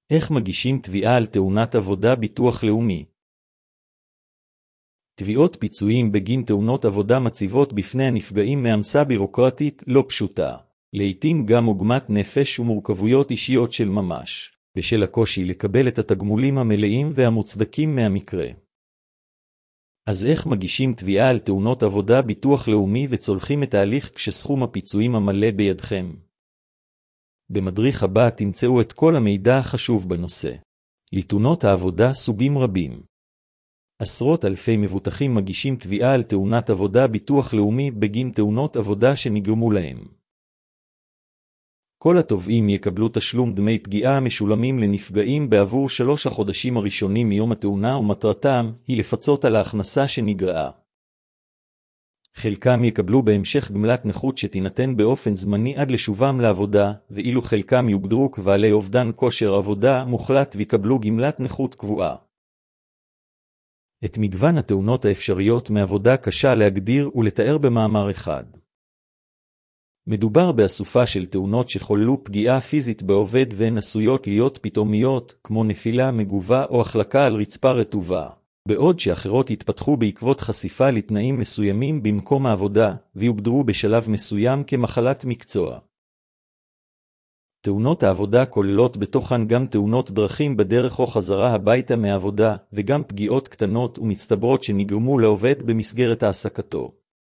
איך מגישים תביעה על תאונת עבודה ביטוח לאומי? תביעות פיצויים בגין תאונות עבודה מציבות בפני הנפגעים מעמסה בירוקרטית לא פשוטה, לעתים גם עוגמת נפש ומורכבויות אישיות של ממש, בשל הקושי לקבל את התגמולים המלאים והמוצדקים מהמקרה. אז איך מגישים תביעה על תאונות עבודה ביטוח לאומי וצולחים את ההליך כשסכום הפיצויים המלא בידכם? במדריך הבא תמצאו את כל המידע החשוב בנושא. לתאונות העבודה סוגים רבים. עשרות אלפי מבוטחים מגישים תביעה על תאונת עבודה ביטוח לאומי בגין תאונות עבודה שנגרמו להם. כל התובעים יקבלו תשלום דמי פגיעה המשולמים לנפגעים בעבור 3 החודשים הראשונים מיום התאונה, ומטרתם היא לפצות על ההכנסה שנגרעה. חלקם יקבלו בהמשך גמלת נכות שתינתן באופן זמני עד לשובם לעבודה, ואילו חלקם יוגדרו כבעלי אובדן כושר עבודה מוחלט ויקבלו גמלת נכות קבועה. את מגוון התאונות האפשריות מעבודה קשה להגדיר ולתאר במאמר אחד. מדובר באסופה של תאונות שחוללו פגיעה פיזית בעובד והן עשויות להיות פתאומיות, כמו נפילה מגובה או החלקה על רצפה רטובה, בעוד שאחרות יתפתחו בעקבות חשיפה לתנאים מסוימים במקום העבודה, ויוגדרו בשלב מסוים כמחלת מקצוע. תאונות העבודה כוללות בתוכן גם תאונות דרכים בדרך או חזרה הביתה מהעבודה, וגם פגיעות קטנות ומצטברות שנגרמו לעובד במסגרת העסקתו.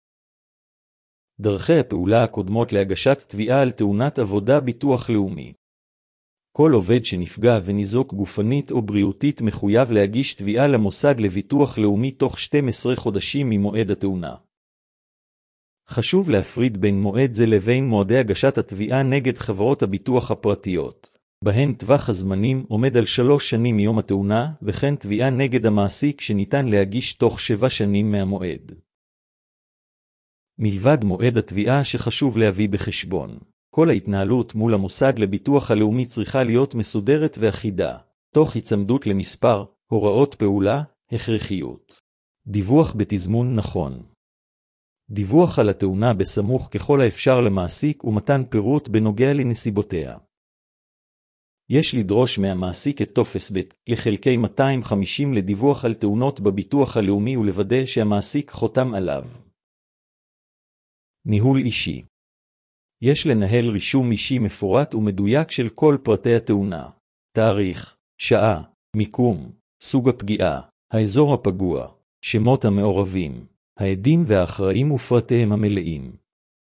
דרכי הפעולה הקודמות להגשת תביעה על תאונת עבודה ביטוח לאומי. כל עובד שנפגע וניזוק גופנית או בריאותית מחויב להגיש תביעה למוסד לביטוח לאומי תוך 12 חודשים ממועד התאונה. חשוב להפריד בין מועד זה לבין מועדי הגשת התביעה נגד חברות הביטוח הפרטיות, בהן טווח הזמנים עומד על 3 שנים מיום התאונה, וכן תביעה נגד המעסיק שניתן להגיש תוך 7 שנים מהמועד. מלבד מועד התביעה שחשוב להביא בחשבון, כל ההתנהלות מול המוסד לביטוח הלאומי צריכה להיות מסודרת ואחידה, תוך הצמדות למספר הוראות פעולה, הכרחיות. דיווח בתזמון נכון. דיווח על התאונה בסמוך ככל האפשר למעסיק ומתן פירוט בנוגע לנסיבותיה. יש לדרוש מהמעסיק את טופס ב' לחלקי 250 לדיווח על תאונות בביטוח הלאומי ולוודא שהמעסיק חותם עליו. ניהול אישי. יש לנהל רישום אישי מפורט ומדויק של כל פרטי התאונה, תאריך, שעה, מיקום, סוג הפגיעה, האזור הפגוע, שמות המעורבים, העדים והאחראים ופרטיהם המלאים.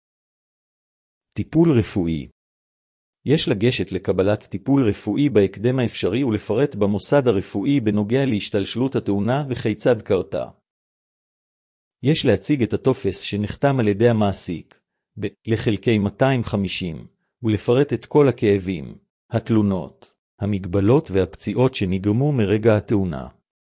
טיפול רפואי. יש לגשת לקבלת טיפול רפואי בהקדם האפשרי ולפרט במוסד הרפואי בנוגע להשתלשלות התאונה וכיצד קרתה. יש להציג את הטופס שנחתם על ידי המעסיק, לחלקי 250, ולפרט את כל הכאבים, התלונות, המגבלות והפציעות שנגרמו מרגע התאונה.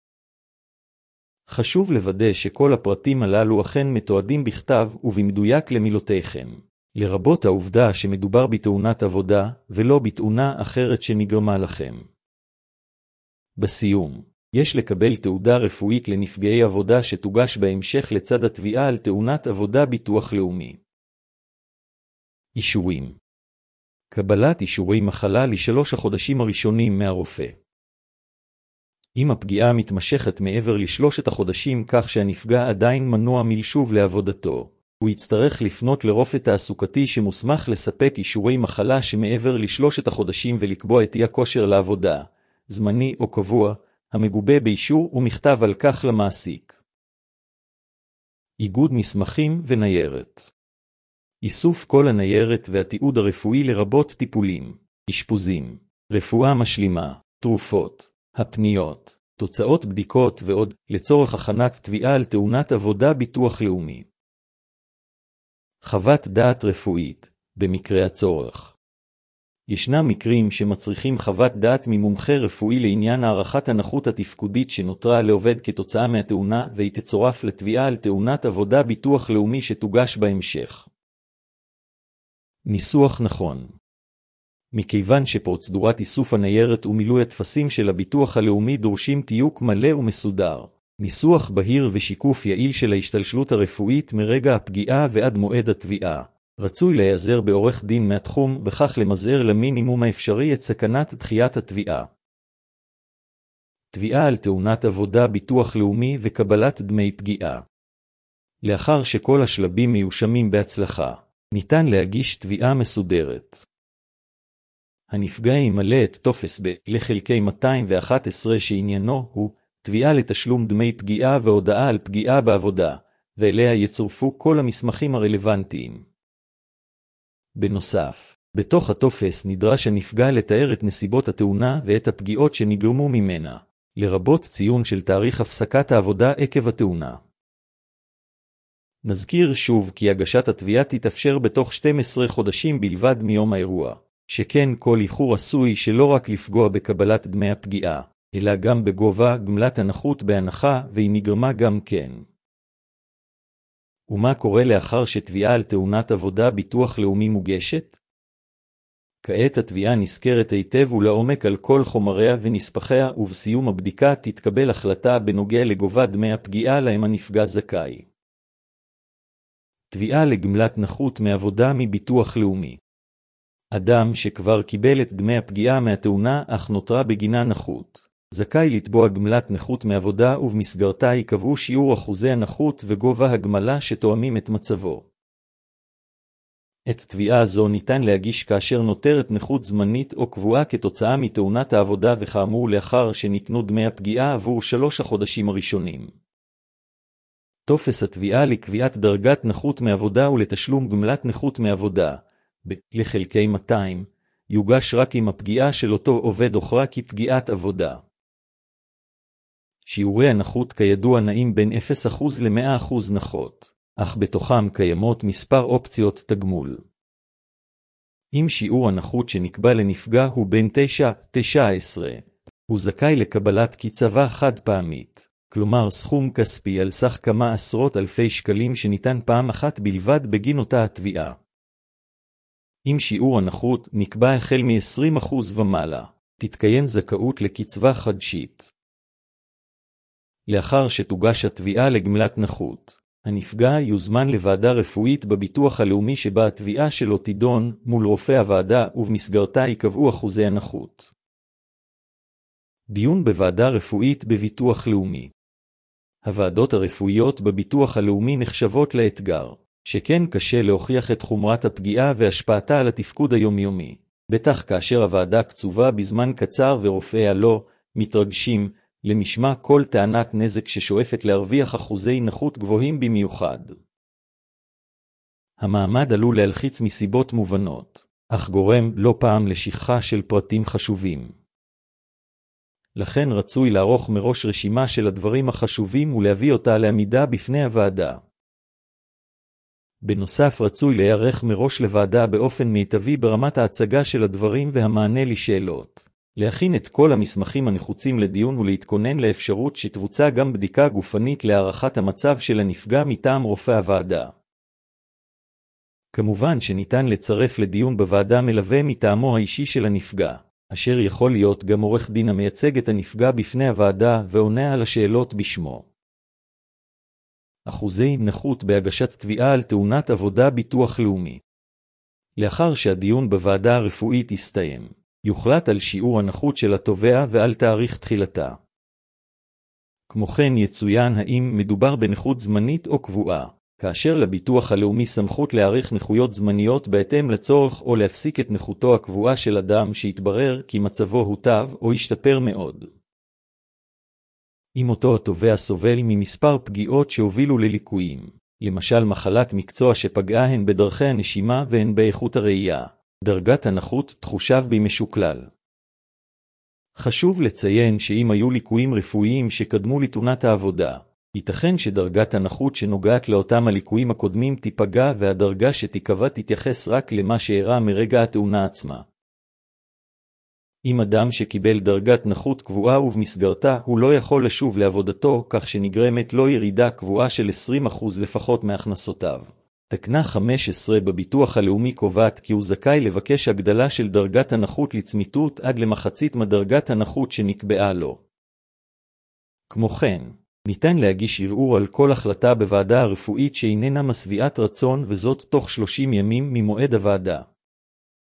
חשוב לוודא שכל הפרטים הללו אכן מתועדים בכתב ובמדויק למילותיכם, לרבות העובדה שמדובר בתאונת עבודה ולא בתאונה אחרת שנגרמה לכם. בסיום, יש לקבל תעודה רפואית לנפגעי עבודה שתוגש בהמשך לצד התביעה על תאונת עבודה ביטוח לאומי. אישורים. קבלת אישורי מחלה ל3 החודשים הראשונים מהרופא. אם הפגיעה מתמשכת מעבר ל3 החודשים כך שהנפגע עדיין מנוע מלשוב לעבודתו, הוא יצטרך לפנות לרופא תעסוקתי שמוסמך לספק אישורי מחלה שמעבר ל3 החודשים ולקבוע את הכושר לעבודה, זמני או קבוע, המגובה באישור ומכתב על כך למעסיק. איגוד מסמכים וניירת. איסוף כל הניירת והתיעוד הרפואי לרבות טיפולים, אשפוזים, רפואה משלימה, תרופות, הפניות, תוצאות בדיקות ועוד, לצורך הכנת תביעה על תאונת עבודה ביטוח לאומי. חוות דעת רפואית, במקרה הצורך. ישנם מקרים שמצריכים חוות דעת ממומחה רפואי לעניין הערכת הנכות התפקודית שנותרה לעובד כתוצאה מהתאונה, והיא תצורף לתביעה על תאונת עבודה ביטוח לאומי שתוגש בהמשך. ניסוח נכון. מכיוון שפרוצדורת איסוף הניירת ומילוי הטפסים של הביטוח הלאומי דורשים תיוק מלא ומסודר, ניסוח בהיר ושיקוף יעיל של ההשתלשלות הרפואית מרגע הפגיעה ועד מועד התביעה, רצוי להיעזר בעורך דין מהתחום, בכך למזער למינימום האפשרי את סכנת דחיית התביעה. תביעה על תאונת עבודה ביטוח לאומי וקבלת דמי פגיעה. לאחר שכל השלבים מיושמים בהצלחה, ניתן להגיש תביעה מסודרת. הנפגע ימלא את טופס ב-לחלקי 211 שעניינו הוא תביעה לתשלום דמי פגיעה והודעה על פגיעה בעבודה, ואליה יצורפו כל המסמכים הרלוונטיים. בנוסף, בתוך הטופס נדרש הנפגע לתאר את נסיבות התאונה ואת הפגיעות שנגרמו ממנה, לרבות ציון של תאריך הפסקת העבודה עקב התאונה. נזכיר שוב כי הגשת התביעה תתאפשר בתוך 12 חודשים בלבד מיום האירוע, שכן כל איחור עשוי שלא רק לפגוע בקבלת דמי הפגיעה, אלא גם בגובה גמלת הנכות בהנחה והיא נגרמה גם כן. ומה קורה לאחר שתביעה על תאונת עבודה ביטוח לאומי מוגשת? כעת התביעה נזכרת היטב ולעומק על כל חומריה ונספחיה, ובסיום הבדיקה תתקבל החלטה בנוגע לגובה דמי הפגיעה להם הנפגע זכאי. תביעה לגמלת נכות מעבודה מביטוח לאומי. אדם שכבר קיבל את דמי הפגיעה מהתאונה אך נותרה בגינה נכות, זכאי לתבוע גמלת נכות מעבודה ובמסגרתה יקבעו שיעור אחוזי הנכות וגובה הגמלה שתואמים את מצבו. את תביעה זו ניתן להגיש כאשר נותרת נכות זמנית או קבועה כתוצאה מתאונת העבודה וכאמור לאחר שניתנו דמי הפגיעה עבור 3 החודשים הראשונים. טופס התביעה לקביעת דרגת נכות מעבודה ולתשלום גמלת נכות מעבודה, לחלקי 200, יוגש רק אם הפגיעה של אותו עובד הוכרה כפגיעת עבודה. שיעורי הנכות כידוע נעים בין 0% ל-100% נכות, אך בתוכם קיימות מספר אופציות תגמול. אם שיעור הנכות שנקבע לנפגע הוא בין 9-19, הוא זכאי לקבלת קצבה חד פעמית, כלומר סכום כספי על סך כמה עשרות אלפי שקלים שניתן פעם אחת בלבד בגין אותה התביעה. אם שיעור הנכות נקבע החל מ-20% ומעלה, תתקיים זכאות לקצבה חדשית. לאחר שתוגש התביעה לגמלת נכות, הנפגע יוזמן לוועדה רפואית בביטוח הלאומי שבה התביעה שלו תידון מול רופא הוועדה ובמסגרתה יקבעו אחוזי הנכות. דיון בוועדה רפואית בביטוח לאומי. הוועדות הרפואיות בביטוח הלאומי נחשבות לאתגר, שכן קשה להוכיח את חומרת הפגיעה והשפעתה על התפקוד היומיומי, בטח כאשר הוועדה קצובה בזמן קצר ורופאיה לא מתרגשים למשמע כל טענת נזק ששואפת להרוויח אחוזי נכות גבוהים במיוחד. המעמד עלול להלחיץ מסיבות מובנות, אך גורם לא פעם לשכחה של פרטים חשובים. לכן רצוי לערוך מראש רשימה של הדברים החשובים ולהביא אותה לעמידה בפני הוועדה. בנוסף רצוי להיערך מראש לוועדה באופן מיטבי ברמת ההצגה של הדברים והמענה לשאלות. להכין את כל המסמכים הנחוצים לדיון ולהתכונן לאפשרות שתבוצע גם בדיקה גופנית להערכת המצב של הנפגע מטעם רופא הוועדה. כמובן שניתן לצרף לדיון בוועדה מלווה מטעמו האישי של הנפגע, אשר יכול להיות גם עורך דין המייצג את הנפגע בפני הוועדה ועונה על השאלות בשמו. אחוזי נכות בהגשת תביעה על תאונת עבודה ביטוח לאומי. לאחר שהדיון בוועדה הרפואית יסתיים, יוחלט על שיעור הנכות של התובע ועל תאריך תחילתה. כמו כן יצוין האם מדובר בנכות זמנית או קבועה, כאשר לביטוח הלאומי סמכות להעריך נכויות זמניות בהתאם לצורך או להפסיק את נכותו הקבועה של אדם שהתברר כי מצבו הוטב או השתפר מאוד. אם אותו התובע סובל ממספר פגיעות שהובילו לליקויים, למשל מחלת מקצוע שפגעה הן בדרכי הנשימה והן באיכות הראייה, דרגת הנכות תחושב במשוקלל. חשוב לציין שאם היו ליקויים רפואיים שקדמו לתאונת העבודה, ייתכן שדרגת הנכות שנוגעת לאותם הליקויים הקודמים תיפגע והדרגה שתיקבע תתייחס רק למה שאירע מרגע התאונה עצמה. אם אדם שקיבל דרגת נכות קבועה ובמסגרתה הוא לא יכול לשוב לעבודתו כך שנגרמת לו ירידה קבועה של 20% לפחות מהכנסותיו. תקנה 15 בביטוח הלאומי קובעת כי הוא זכאי לבקש הגדלה של דרגת הנכות לצמיתות עד למחצית מדרגת הנכות שנקבעה לו. כמו כן, ניתן להגיש ערעור על כל החלטה בוועדה הרפואית שאיננה משביעת רצון וזאת תוך 30 ימים ממועד הוועדה.